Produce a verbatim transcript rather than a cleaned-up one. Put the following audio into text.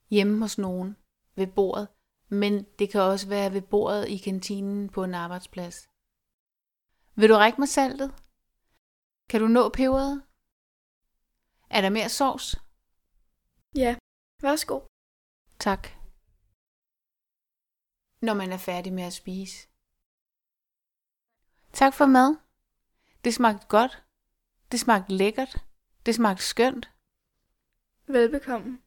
hjemme hos nogen ved bordet, men det kan også være ved bordet i kantinen på en arbejdsplads. Vil du række mig saltet? Kan du nå peberet? Er der mere sovs? Ja, værsgo. Tak. Når man er færdig med at spise. Tak for mad. Det smagte godt. Det smagte lækkert. Det smagte skønt. Velbekomme.